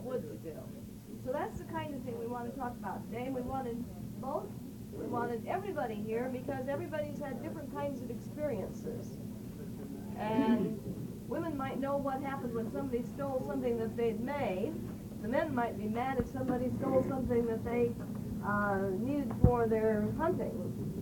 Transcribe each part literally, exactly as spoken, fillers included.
wood to do. So that's the kind of thing we want to talk about today, and we wanted both. We wanted everybody here because everybody's had different kinds of experiences. And women might know what happened when somebody stole something that they'd made. The men might be mad if somebody stole something that they uh, needed for their hunting.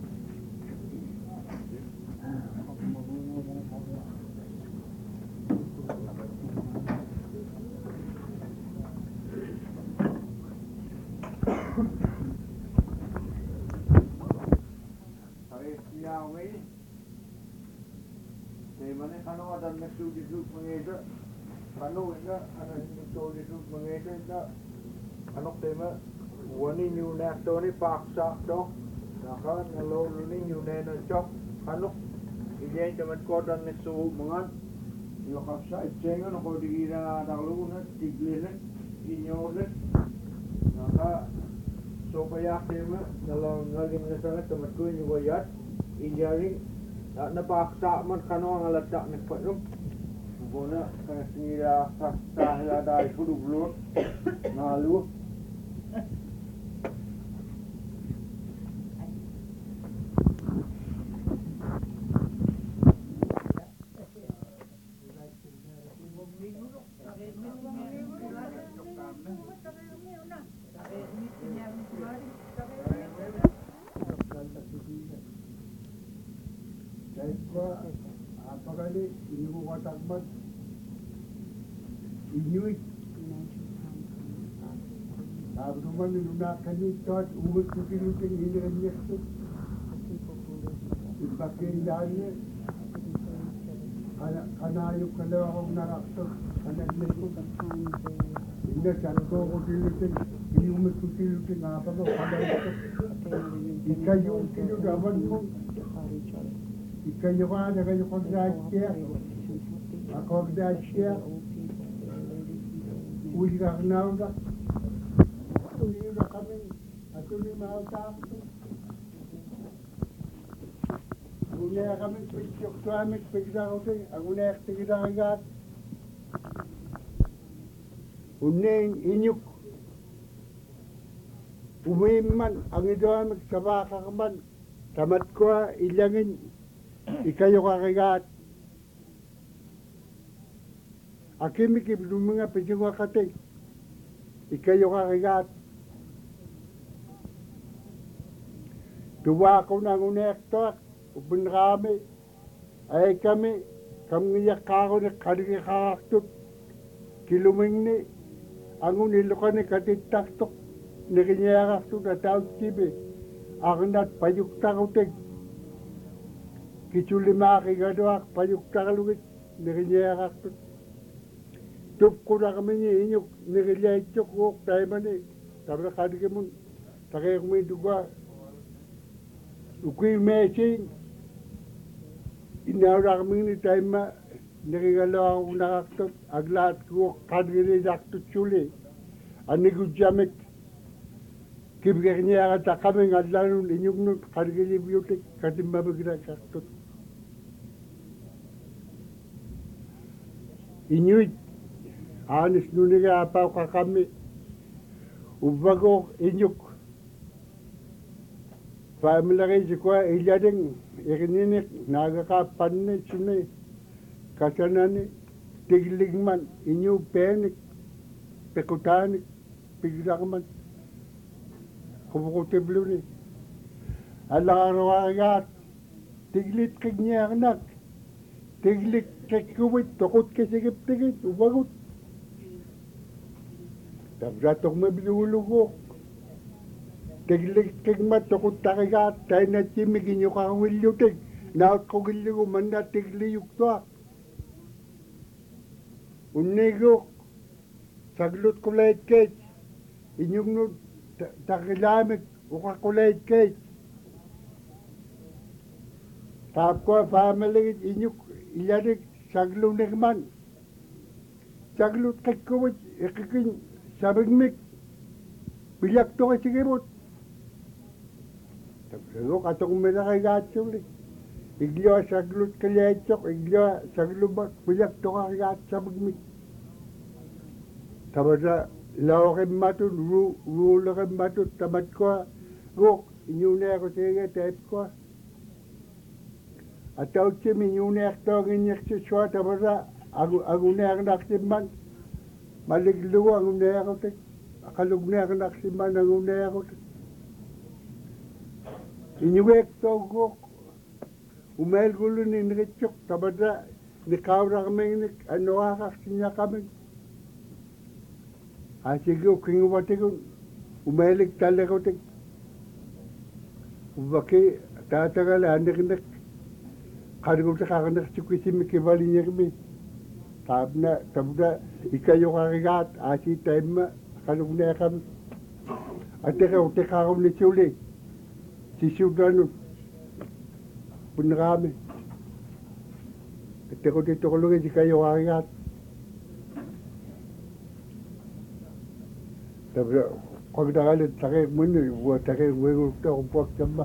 Mana kano dan nasu disuk mengeda kano ina ana to disuk mengeda ina anok tema wani new na to ni paksa to naka nalo ni new na na chok kano ije teman ko dan nasu mangan yo kapsa ichenga no ko digira daglu na tiglene inyole naka so paya tema nalo ngalim na sa teman ko ni wayat injari na paksa man kano ang alatak ni patum bona kanira sakta la dai kudu blur nalu apakali ini ko katakbat inuit abruman nuna kani tot umut kukilutin hiniranyaktu ibakin danya ana kanayuk kalawa kong narakto kanagneku inna chanko kukilutin ini umut kukilutin apako kadayaktu ikayong kiludaman mo ikayo ka, nakayo kong dasya, ako dasya, uli ka kanaw na, tuloy na kami, at tuloy mautap. Unaya kami, pisyok to amik, pigda ko tayo, ang unaya tigda kagat. Unay inyuk, umiman, ang ito amik, sabaka kaman, tamat ko, ilangin, ikayo kakagat. Akimi kiblumunga pichingwa kate. Ikayo kakagat. Tuwa ko nang unekto. Upun kami. Ay kami. Kami yakako na kadikakaktut. Kiluming ni. Ang unilukan ni katitaktok. Nakinyakaktut na taot kibi. Akin at payukta ko tig. Kichulima kigadoak payukta kalugit nirinyakaktot. Tup ko na kami niya inyok nirilyaychok wok tayo mani. Tabla kadikimun takay kumiduga. Ukui mesing inawra kami ni tayo ma nirigalaw akong nakaktot. Aglaat ko kadikini daktot chuli. Anigudjamik kibigay niya kata kami ngadlan inyok nun kadikini biyutik katimbabagina kaktot. Inuit, anis nuniga apaw ka kami, ubago inyuk. Pamilagay si kwa ilading ikininik, nagakapan ni sunay, kasanani, tigligman, inyu penik, pekutanik, piglaman, kumukutiblo ni. Alakarawagat, tiglit kanya anak, tiglit kekuwit, takot kasigip-tigit, ubagot. Tabratong mabilulugok. Tiglit kagmat, takot takagat, tayo na timigin yung kakawilyotig. Naot ko gilyo, manda tigliyok to. Unigok, saglut ko lait kate. Inyong no, takilamik, uka ko lait kate. Tap ko, family, inyong, iyadik, saglo nagman. Saglo kakawit, ikikin, sabagmik. Bilyak to kasi kirot. Tapos katong minakagat Iglo saglo kalyachok, iglo saglo bak, bilyak to kagat sabagmik. Tapos laoke matut ru ruuleke matut tamat ko gok inyune ko tege tep ko atau chimi inyune to nginyek se chwa tabara agu agune agnak simman malik lugo agune ko te akalugne agnak simman agune ko te inyuek to gok umel gulun in rechok tabara ni kawra kameng ni anoa kaksinya kameng asige ukingu batikun umelik talle kotik ubaki tatagal andik kargo ta kaganak chukisi mikibali nyakmi tabna tabda ikayo kagat asi time kalugna kam ateka uteka kom ni chule sisudanu punrame teko te tokologe ikayo kagat tabda kogdagal tage munu wo tage wo to pok tamba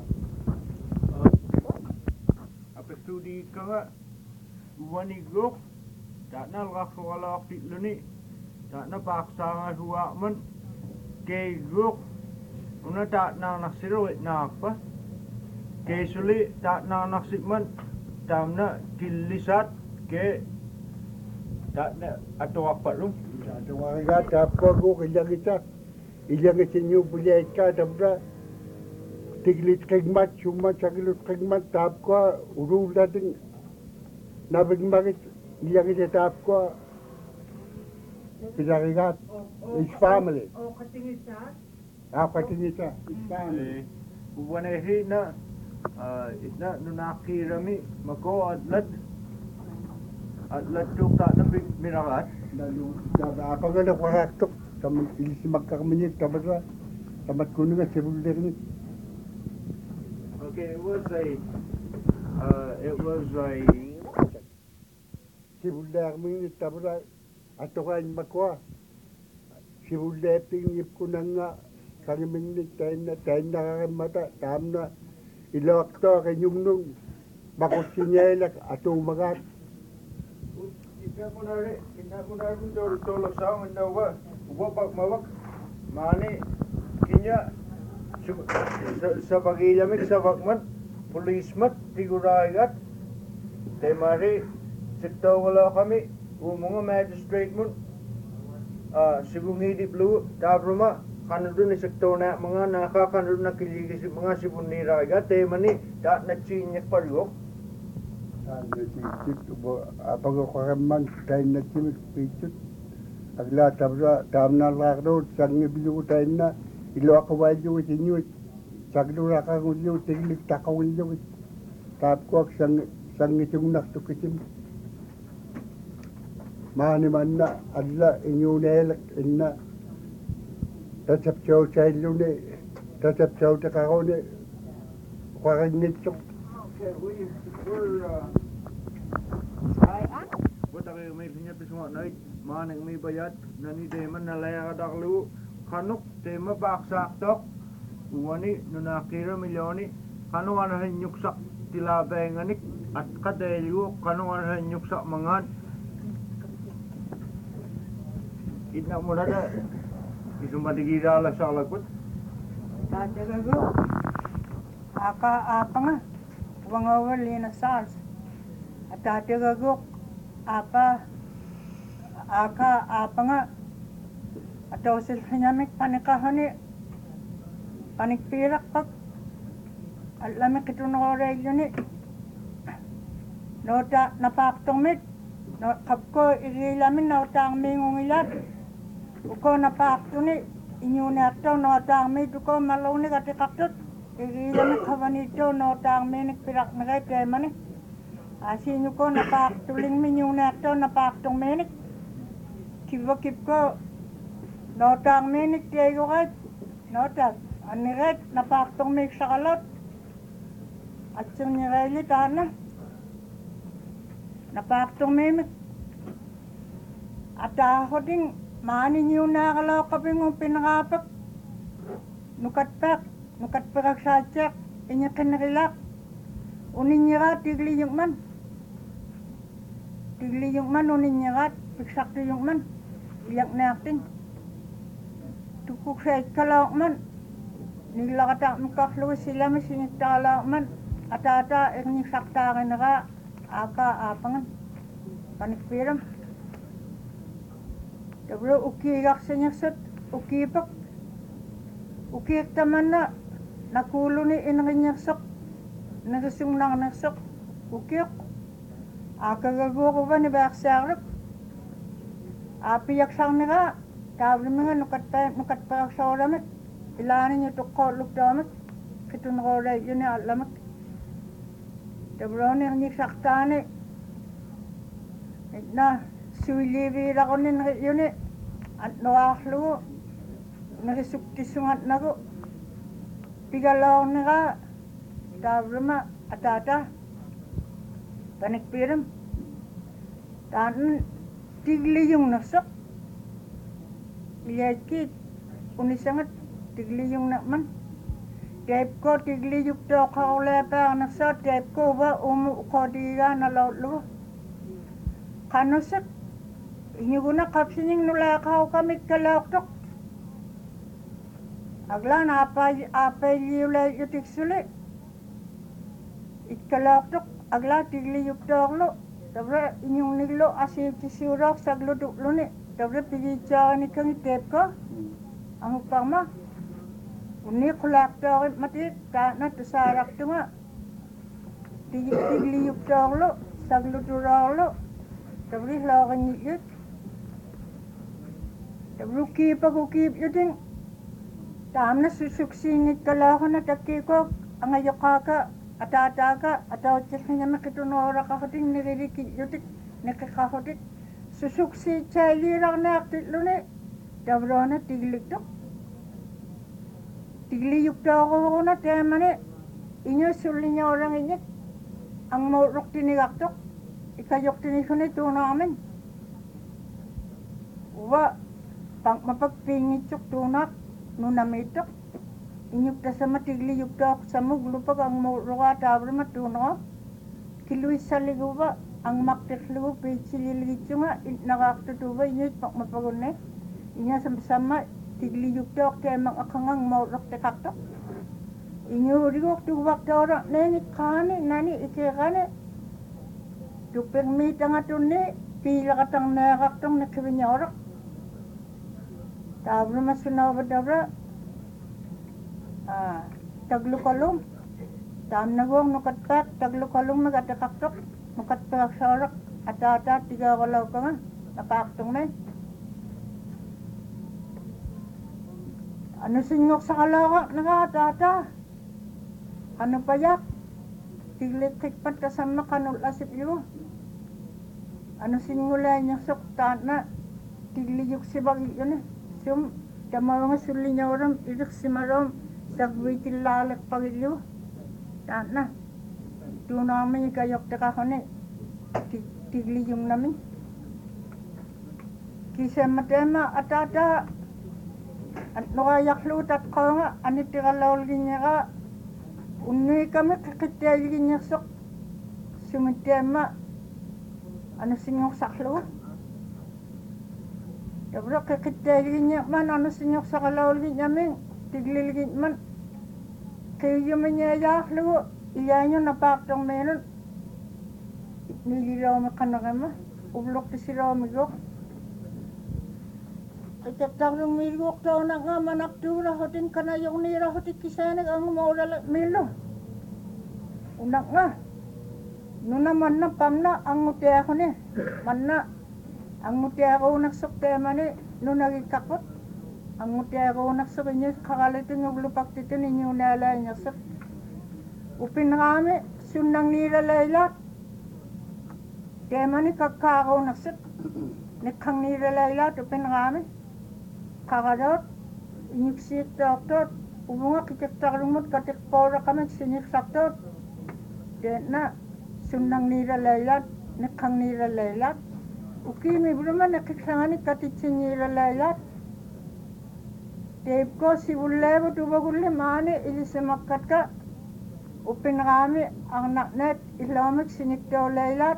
studi kanga wani gok tak na lak wala fit luni tak na paksa nga huwa man ke gok una tak na naksiro na apa ke suli tak na naksip man tamna kilisat ke tak na atau apa lu atau warga apa gok ilang kita ilang sinyo bulay ka tabda tiglit kagmat cuma cagilut kagmat tap ko urul dating nabig magit ilang ite tap ko pinarigat his family o katingita ah katingita his family wana hi na itna nunaki rami mako atlat atlat tuk tak nabig miragat lalu apa gana kwaraktok tamat ilis magkakamenyit tamat tamat kuno nga sibul derni. Okay, it was a, uh, it was a... Sibulda kami tabra atokan makwa. Sibulda tingip ko na nga kami minit tayo na tayo nakakamata tamna ilawak to kanyong nung bakos sinyelak ato umagat. Ika ko na rin, ina ko na rin doon tolo sa akin na wa, wabak mawak, mani, kinya, sa pagilamig sa bakman policemat tigurayat temari sekto wala kami umunga magistrate mun ah sibungi di blue tabruma kanudun ni sekto na mga nakakanudun na kiligis mga sibunni ragat temani da na chinyek pariyok apa ko karaman tayo na chimik pichut agla tabra tamna lakdo sangi bilu tayo na ilo ako wajyo sinyo sagdo raka ngulyo tiglik takawulyo tap ko sang sang itong naktukitim mani man na adla inyo nelak inna tatap chow chaylo ne tatap chow takako ne kwakan nitsok. Okay, we we're uh buat kayo may pinyapis mo night manang may bayat nani deman nalaya kadaklu kanuk tema baksak tok uwani nunakira milyoni kanu ana nyuksak tilabenganik at kadelu kanu ana nyuksak mangan idna murada isumadigira la salakut tatago aka apa nga wangawali na sars at tatago apa aka apa nga atau silhinamik panikahani panikpirak pag alamik ito nakorelyo ni nota napaktong mit no kapko irilamin nota ang mingong ilat uko napaktong ni inyo nato nota ang mit uko malawni katikaktot irilamin kawanito nota ang minik pirak na kay kay mani asin uko napaktuling minyo nato napaktong minik kibakip ko notang minik tiyo kahit notas aniret napaktong minik sa kalot at siyang nireli tana napaktong minik at ako ding maanin yung nakalaw kaping yung pinakapak nukatpak nukatpak sa tsak inya kanarilak unin nyirat tigli yung man tigli yung man unin nyirat piksak yung man iyak natin tukukseikkalauqman nillaqataaqmiqqarlugu silami sinittaqalauqman ataata erniqsartaarinera aaka aapangan panikpiiram tabro ukiigarsinersut ukiipak ukiirtamanna nakuuluni inerinnersoq nerisungnaarnersoq ukiiq aakagaguuruvani baarsaarluk aapiyaksarnera taavliminga nukatpa nukatpaqarsoolamat ilaaniñu tuqqoolluktaamat qituneroolayyuni allamak tabrooni erniqsartaani itna suiliiviilaquni neri'yuni annoaarlugu nerisuktissungatnagu pigalaornera taavluma ataata panikpiiram taan tigliyungnersoq iliatkiit unisangat tigliyungnaqman taipko tigliyuktooqaruleapaanersaat taipko uva umu uqoodigigaanaloorlugu qanussak iñuguna qapsining nulaaqarukamikkalauqtoq aglaan aapai aapailiulaiutiksuli ikkalauqtoq aglaa tigliyuktoorlu tabra iñungniglu asiittisuuroor saglutuqluni tabra pigiitsaaranikkagi taipko angupparma unni qulaaqtoorit matiit taana tusaarartunga tigliyuktoorlu sagluturoorlu tabri looringi'yut tabru kiipagu kiipyutin taamna susuksiingikkalaaqana takkiikook angayoqaaka ataataaka atautsirringami qitunooraqarutik niririki'yutik neqiqarutik susuksiitsailiirarnaartilluni tabroona tigliktoq tigliyuktooruuruna taamani iñu sulliñoorangiñik angmuurruqtinigartoq ikayortinisuni tuunaamin uva pangmapak piingitsuq tuunaaq nunamiittoq iñuktasama tigliyuktooq samuglupak angmuurrugaa taavluma tuunera kiluissalliguva angmaqtirlugu piitsililgitsunga itnaqaartutuuva iñut pangmapagunne iña samma tigliyuktooq taamang aqangangmuurruqtiqartoq iñuuriguq tuuvartoora neeniqqaani nani ikeeqani tuppermiitangatunni piilaqatarneeqartor neqiviñooraq taavluma sunaavadavra taglukalum taamnaguuq nukatpaaq taglukalumnak ateqartoq nukatpeqarsooraq ataataat tigaaqalaukanga naqaartungmen anusinngorsakalaaqa taata qanupayaaq tigliqqiqpat tasamma qanulasiplugu anusinngulaañersoq taanna tigliyuksivagi'yuni sum tamaunga sulliñooram iliqsimaroom sagviitillaaliqpagillugu taanna tuunaarmini kayorteqaruni tigliyungnamin kisemmateema ataata annoqaayarlugu tatqaunga anittiqalaulgiñeraa unniikami qiqittiayigiñersoq summitteemma anusinngorsaarlugu tabra qiqittiayigiñerman anusinngorsaaqalaulgiñamin tiglilgiñman qiiyyumiñeeyaarlugu iyaañu napaartormiinun nililoomi qaneqima uvluqtisiloomiguuq qiqartarlumiilguuqtoonaqqa manartuurahutin kanajorniirahutik kisaanik angumuulala miillu unaqqa nuna manna pamna angutiaquni manna angutiaquunarsoq teemani nunagiqqarput angutiaquunarsoq iñus qaqalitin uvlupaktitun iñuunaalaañersoq upinraami sunnangniilalailaat teemani kakkaaquunarsoq niqqangniilalailaat upinraami qaqaloot iñuksiiqtoortoot uvunga qiqartarlumut katiqpooraqamik siniqsartoot teena sunnangniilalailaat niqqangniilalailaat ukiimivruma neqiqsangani katitsiñiilalailaat teipko sivulleevut uvagulli maani ilisemakkatka upinraami arnaqneet iloomik siniktoolailaat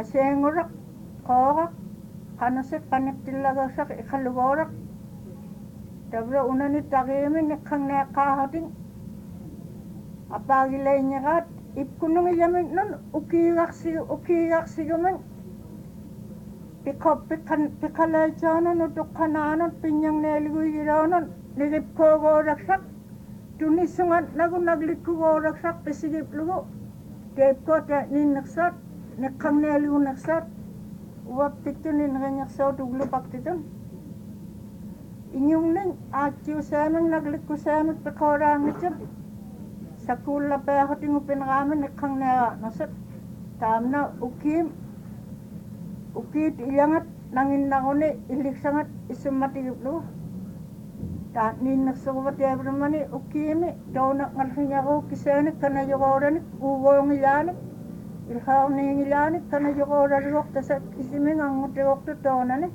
aseenguraq qooraq qanusik qaniqtillagersaq iqalugoorak Tabra unani tagimi nekhang ne kahating apagi lainyagat ipkunung ilamin nun ukigaksi ukigaksi gaman pikop pikan pikalay chanon utukkananon pinyang neligu giranon nigip kogo raksak tunisungan nagu nagliku go raksak pesigip lugo dep ko ta nin naksat nekhang neligu naksat uwap pitun nin ganyaksat uglu paktitun inyong ning atyo saman nagliku saman pikorang nitun sakula pa hating upinraman nekhang na nasat tamna ukim ukit ilangat nangin nangone iliksangat isumatigip lu ta nin naksubat yabramani ukimi dona ngalhinya ko kisene kana yogorani ugong ilani ilhaw ning ilani kana yogorani wakta sa isimin angote wakta tonane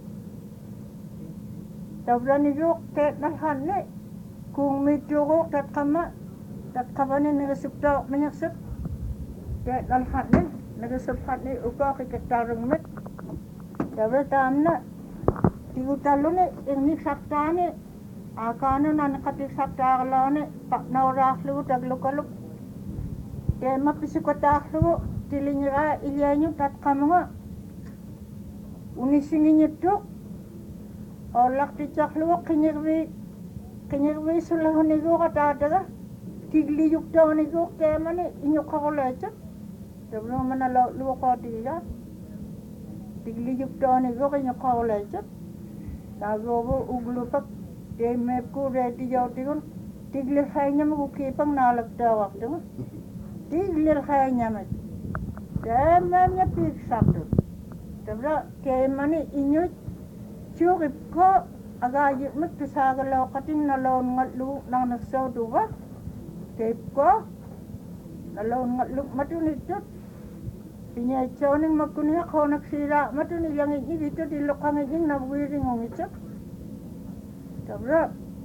tabrani yok tet nalhanne kung mityo tat kama tat kabani nagasupta manyaksap tet nalhanne nagasuphatne uka kikitarang met tabra tamna tigutalune ingni saktane akano na nakatik saktakalane paknaurahlu taglukaluk tema pisikotaklu tilinyira ilyanyu tat kama unisinginituk olak ticaklu kinyirwi kinyirwi sulahunigo katadaga tigli yuktawnigo temani inyukakulecha tabra mana lo lo kodiga tigli yuktawnigo inyukakulecha tagobo uglupak temepku reti jawtigun tigli khaynya mukipang nalakta waktu tigli khaynya mat temanya piksaktu tabra temani inyut chukip ko agayit mat tusagalaw kating nalaw ngatlu nang naksaw duwa tep ko nalaw ngatlu matunitut pinya choning makunya ko naksira matuni yang ini dito dilokang ini nagwiring ng itsak tabra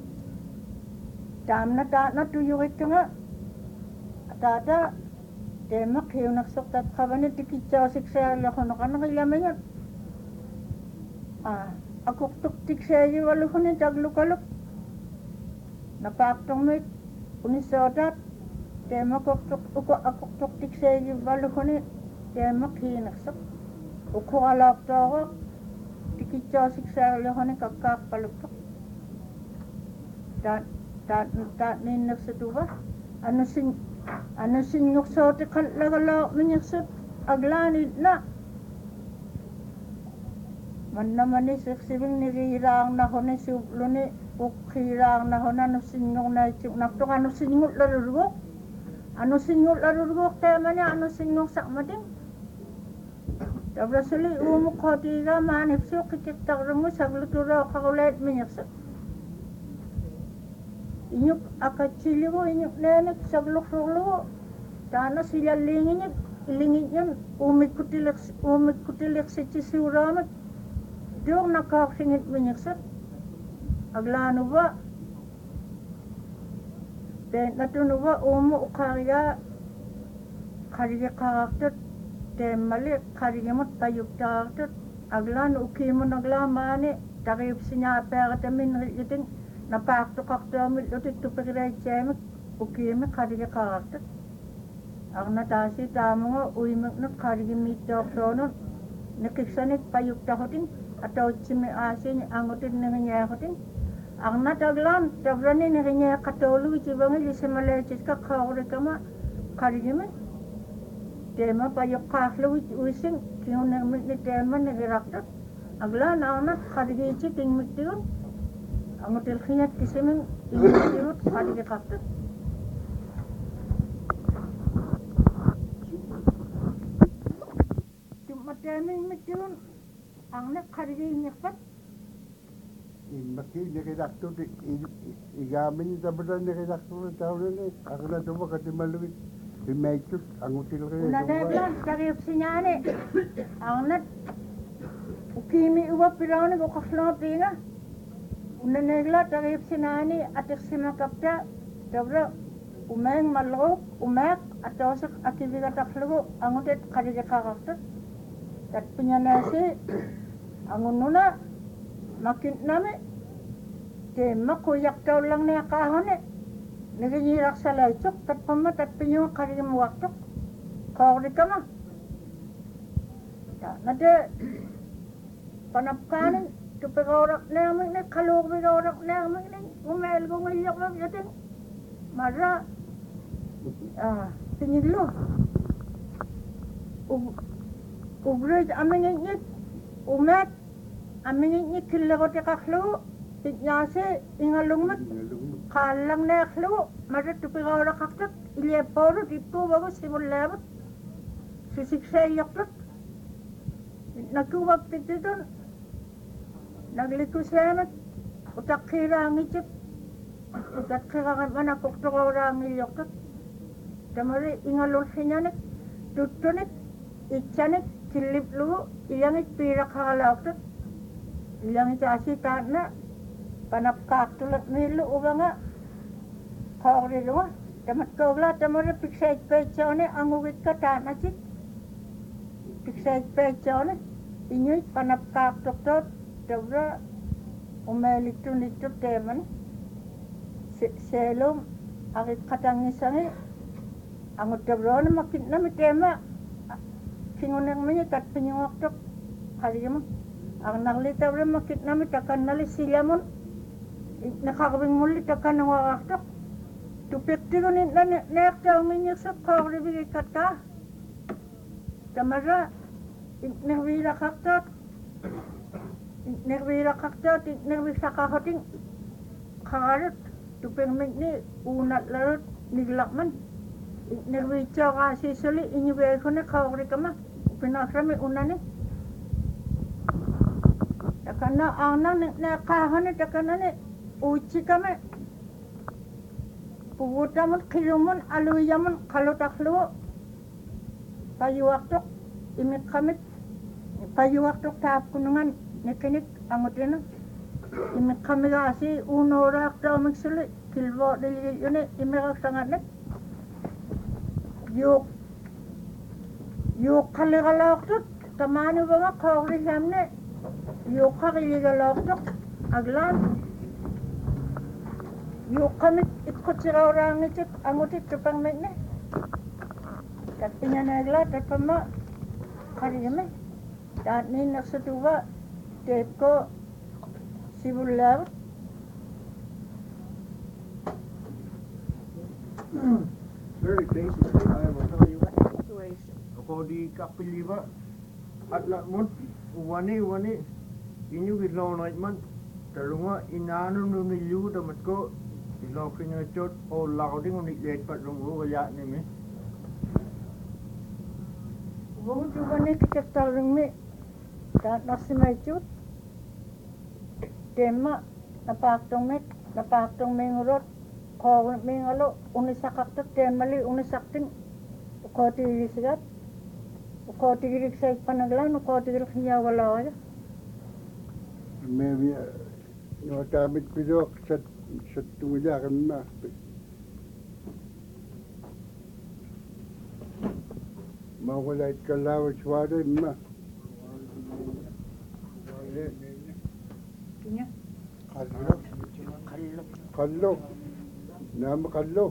tamna ta na tuyuit nga atata tema kayo naksoktat kabani tikitsaw siksaya lakon ka nangilamayan ah akuk tuk tiksayi waluhuni taglukaluk napaktong mit unisodat tema kuk tuk uko akuk tuk tiksayi waluhuni tema kayo naksok uko alak tawa tikitsaw siksaya lakon kakak paluktok dat dat dat nin naksetuba ano sin ano sin nuksote kalagalaw minyaksot aglani na man naman ni seksibing nirang na hone sublo ni ukhirang na hona no sinyong na chuk naptong ano sinyong larurugok ano sinyong larurugok tema niya ano sinyong sakmading tabra suli umuk hotiga manipso kikiktakrungo saglutura kakulit minyaksot inyuk akachiligo inyuk nenek sagluk-sagluk tana silalingin ilingin yun umikutilek umikutilek si chisuramat diong nakaksingit minyaksat aglano ba den natuno ba umu ukariya kariya kakaktot temali kariya mot payuktaktot aglano ukimo naglamani takip sinya apekatamin rikiting napakto kaktamil utit tupikiray chemek ukime kariya kakaktot ang natasi tamo nga uimak na kariya mitoktonon nakiksanik payuktakotin atau cimi asin angutin nanganyakotin ang nataglan tabrani nanganya katolu cibangi lisemalechit ka kawri kama karijiman tema payok kaklu uising kiyong nangmit ni tema nagiraktat aglan ang nat karijichi tingmitiyon angutil khiyat kisiming ingitiyot karigikaktat tumateming mitiyon ang nakariginyakpat Maki nakidakto igamin sa badan nakidakto taon ni ako na tuwa kasi maluwit imekut ang util kayo unadaglan karip sinyane ang nat ukimi uwa pirani ko kaklopi nga unanagla karip sinani atik simakapta tabra umeng malok umek atosok akibiga taklugo ang utit karigikakaktot tat pinyanasi ang ununa makin nami Tema kuyak tau lang na kahon eh. Naginyirak sa laychok, tat pamat at pinyong karim waktok. Kawri ka ma. Nade, panapkanin, tupigorak namin na, kalubigorak namin na, umel kong iyak lang yatin. Mara, ah, piniglo. Ugrid, aming ingit, umet, aming ingit kilagot kaklo. Tinyase ingalungmat kalang neklo mara tupigora kaktat ileporo dito bago simulabat sisiksa yaktat nagkuwag tito nagliku sanat utak kirang ichip utak kirang mana koktorang yaktat tamari ingalung hinyanek tutunek ichanek kiliplu iyangit pirak halaktat iyangit asita na panapkak tulad nilo ubanga kawri luwa tamat kawla tamari piksait pechone angugit katana chit piksait pechone inyuit panapkak tuktot tabra umelik tunitut teman selum akit katangisangi angut tabrona makit na mitema kingunang manya tat pinyuwaktok hariyama ang naglita rin makit na mitakan nali silamon nakakabing muli takan ng wakaktak tupik tiko ni nakta uminyak sa kakribigay kata tamara nagwira kaktat nagwira kaktat nagwira kakating kakarot tupik ni unat larot niglakman nagwira kasi suli inyugay ko na kakri kama pinakrami unani takana ang na nakahon ni takana ni uci kami puwutaman kilumun aluyaman kalau taklu payu waktu imit kami payu waktu tahap kunungan nekinik angutina imit kami kasi unorak tau miksuli kilbo dili yun imirak sangat nek yuk yuk kali kalau waktu tamani banga kawri samne yuk kali kalau waktu aglan yuk kami ikut si orang itu anggota tepang mek tapi nyanagla tapi ma kari me dan ni nak setua teko sibular Very basically, I will tell you what situation. Ako di kapiliba at lakmon wani wani inyu gidlaw na man talunga inano no nilu damat ko ilaw kanya chot o lauding on it pat rungu wala ni me wo juga ni kita talung me dan nasimay chut tema napaktong me napaktong me ngurot ko me ngalo unisakakto temali unisakting ko ti sigat ko ti girik sa panaglan ko ti girik niya wala ya maybe no tamit pidok sa sa tuyakan na mawala it kalawat swarin ma kinya kallo kallo kallo nama kallo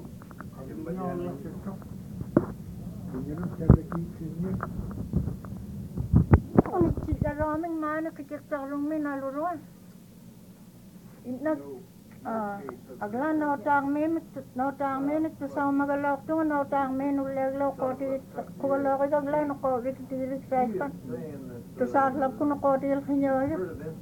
Ang chikaraming mana kikiktarong minaluruan. Inag ah agla no tang men no tang men to sa magalok to no tang men uleglo ko ti ko lo ko agla no ko ri ti ri saipan to sa lab ko no ko ti el khinyo ya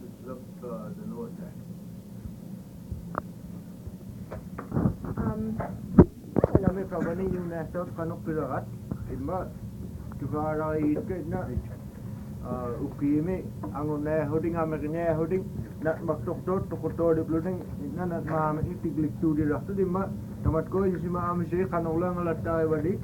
Um, kami kabani yung nasa kanok pilakat imba tukara iket na ukimi ang ne hoding amekne hoding na maktok tot tokoto de bluding na na ma itiglik tu di rakto di ma tamat ko yung si ma ami si kanong lang latai wadik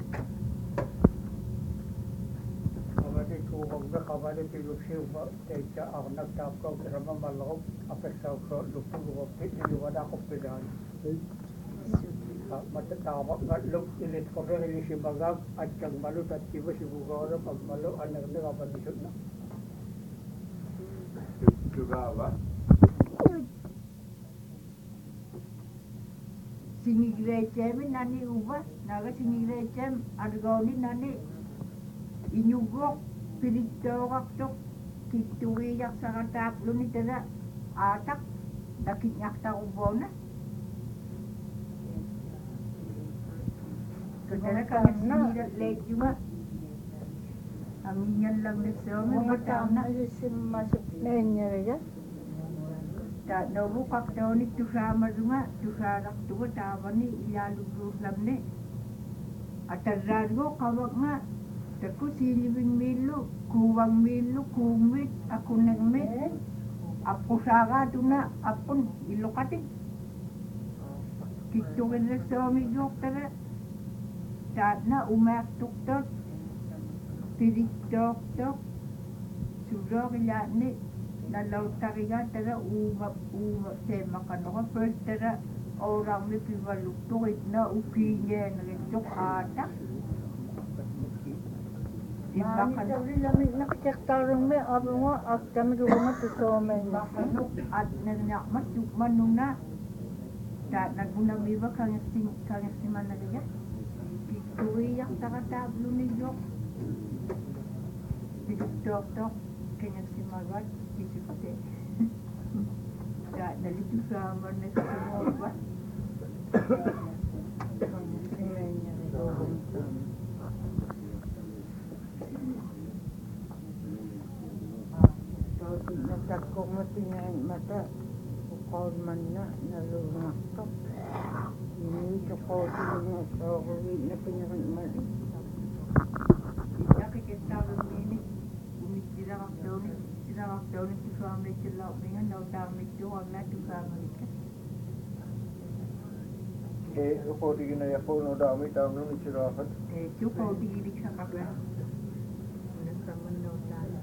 kabali tuwag na kabali pilusiw ba techa ako nagtap ko pero mamalakop apesaw ko lupong ko iniwala ko pilan matatawag nga lug ilit ko rin ili si bagag at kang malut at iba si bugoro pag malo anak na kapanisod na juga ba singigrecem nani uva naga singigrecem argoni nani inyugok piritogaktok kituiyak sa kataplo ni tada atak dakitnyak ta ubona kadara kang sinira late juga aminyan lang nagsomi matama isim masuk nanya ya. ta nobu kakto ni tusama juga tusarak tuga tawani ilalugros lamne atarradgo kawag nga taku silibing milu kuwang milu kumit ako nagmit apo saga tuna apon ilokating kitugin na somi doktara ta na umak tuktok tirik tuktok suro kaya ni nalaw tariga tara uma uma se makano first tara orang mi pivaluk tukit na ukinya nagtok ata Mami sabi lami nakikaktarong me abo mo at kami rumah tu so me. makanok at nanakmat manuna ta naguna biba kang sing kang siman na kaya kituiyak takatablo ni Yok tok tok kanya simagat kisipte ta nalito sa man na sumova Natakong matingan mata ukol man na nalungat ko. Ini ko din so na pinyakan man. nakikitawag nini umit sila kakdaw ni sila kakdaw ni tusamit sila uminga daw damit to ang natusamit ka Eh, ako di na ako no dami tao no itirakan. eh chuko digilig sa kakla nasaman daw tayo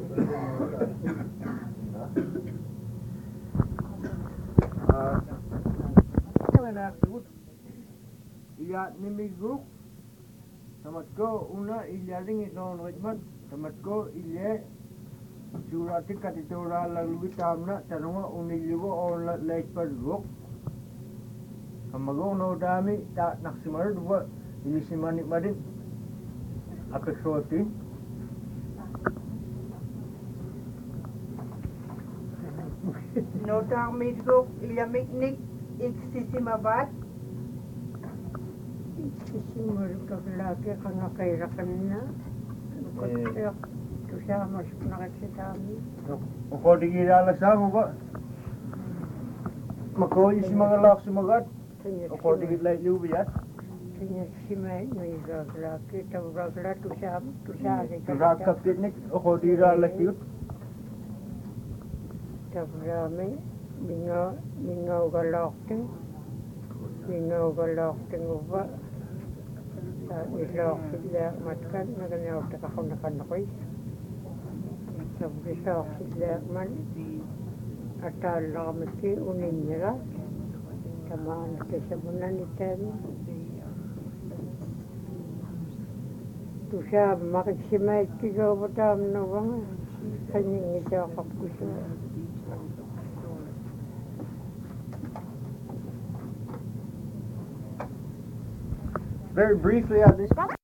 Ah, wala gut. Iya ni miguk. Tamat ko una ilyaring ito noitman. Tamat ko ilye surati katitura lalu tamna tanunga unilyugo o lait padguk. Kamago no dami ta naksimar dua ini simani madin. Akasoti. Notang midgok ilamiknik iksisimabat Isimul kaglaki ka na kairakan na. Eh. Tu siya masuk nakasitami. Ako di kilala sa mo ba? Mako isi mga lak sumagat. Ako di kilala lubiat. Kanya simay na igaglaki. Tawragla tu siya. Tu siya. Rat kapitnik ako di kilala siyo. Tabrami. Mingaw. Mingaw galakting. Mingaw galakting uba. Sa ilok sila matkan. Naganaw takakaw koy. Sabrisok sila man. Atal ramati unin nila. Tamaan ke sabunan item. Tu siya makiksimay kigaw batam na bang. Kanyang ito kapuso. Very briefly on this.